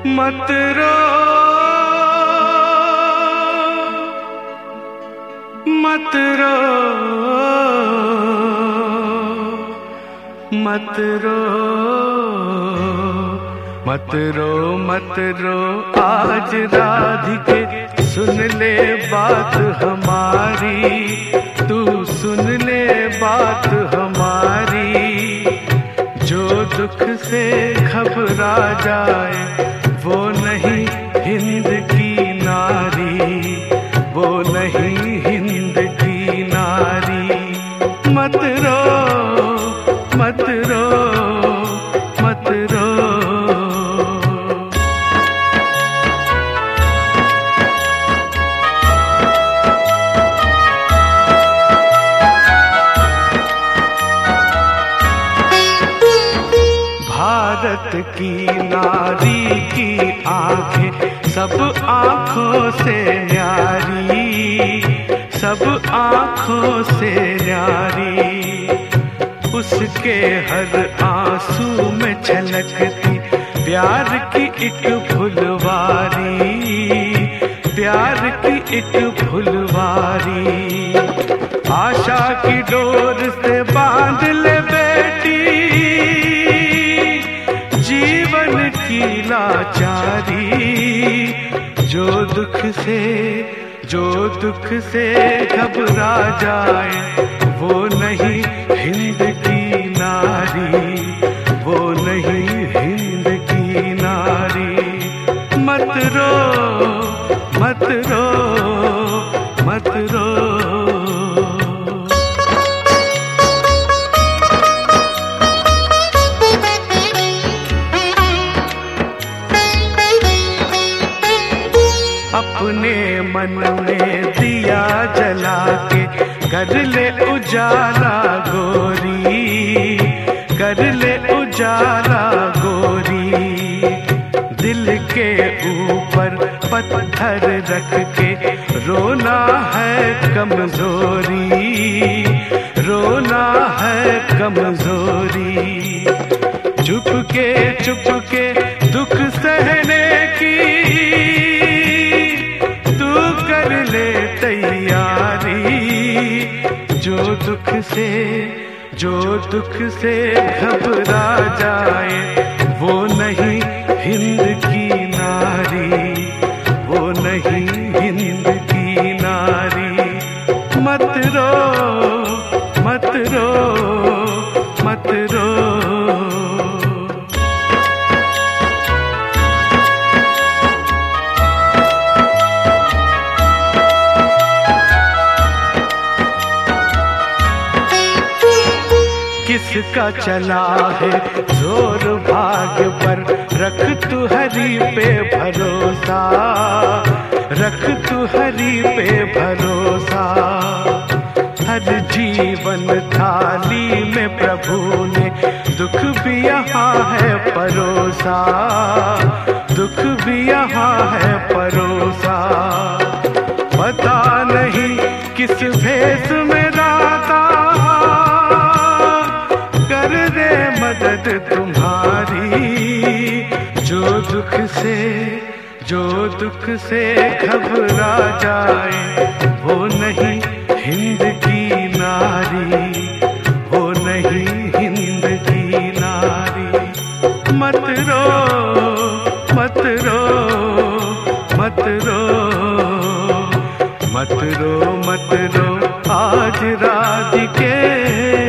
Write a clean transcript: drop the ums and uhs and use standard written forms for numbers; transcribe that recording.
मत रो मत रो मत रो मत रो मत रो आज राधिके सुन ले बात हमारी, तू सुन ले बात हमारी। जो दुख से घबरा जाए वो नहीं हिंद की नारी, वो नहीं हिंद की नारी। मत रो मत रो मत रो। भारत की नारी की आंखें सब आंखों से न्यारी, सब आंखों से न्यारी। उसके हर आंसू में छलकती प्यार की एक फुलवारी, प्यार की एक फुलवारी। आशा की डोर से बांध ले बेटी जीवन की लाचारी। जो दुख से घबरा जाए वो नहीं हिंद की नारी, वो नहीं हिंद की नारी। मत रो मत रो मत रो। अपने मन में दिया जला के कर ले उजाला गोरी, कर ले उजाला गोरी। दिल के ऊपर पत्थर रख के रोना है कमजोरी, रोना है कमजोरी। चुपके दुख सहने की कर ले तैयारी। जो दुख से घबरा जाए वो नहीं हिंद की नारी, वो नहीं हिंद की नारी। मत रो मत रो मत रो। किसका चला है जोर भाग्य पर, रख तू हरि पे भरोसा, रख तू हरि पे भरोसा। हर जीवन थाली में प्रभु ने दुख भी यहाँ है परोसा, दुख भी यहाँ है परोसा। पता नहीं किस भेष में राता कर दे मदद तुम्हारी। जो दुख से घबरा जाए वो नहीं हिंद की नारी, वो नहीं हिंद की नारी। मत रो मत रो मत रो मत रो मत रो आज राधिके